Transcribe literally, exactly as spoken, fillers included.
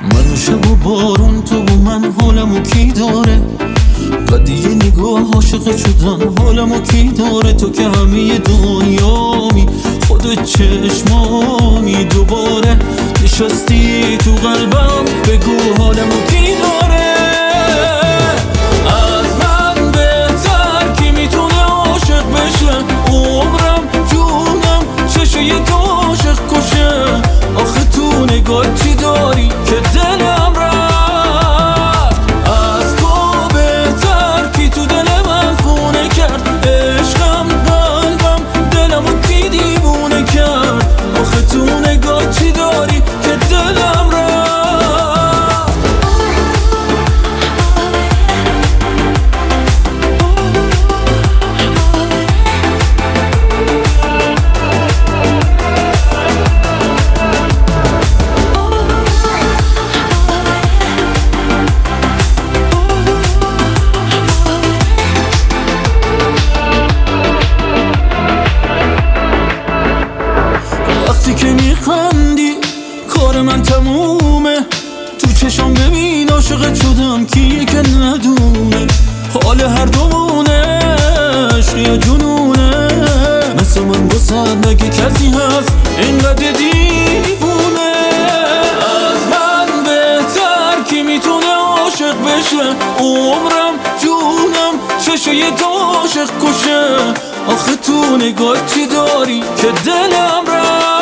من و شب و بارون تو و من حالمو کی داره و دیگه نگاه عاشق شدن حالمو کی داره تو که همه دنیامی خودت چشمامی دوباره نشستی تو قلبم بگو حالمو کی داره از من بهتر کی میتونه عاشق بشه عمرم جونم چشه یه تو عاشق کشه آخه تو نگاه چی داری که دلم رفت از تو بهتر کی تو دل من خونه کرد عشقم قلبم دلمو کی دیوونه کرد آخه تو نگاه چی داری که دلم رفت وقتی که میخندی کار من تمومه تو چشم ببین عاشقت شدم کیه که ندونه حال هر دومونه عشق یا جنونه مثل من بسن نگه کسی هست اینقدر دیوونه از من بهتر کی میتونه عاشق بشه عمرم جونم چشه یه تو عاشق کشه آخه تو نگاه چی داری که دلم رفت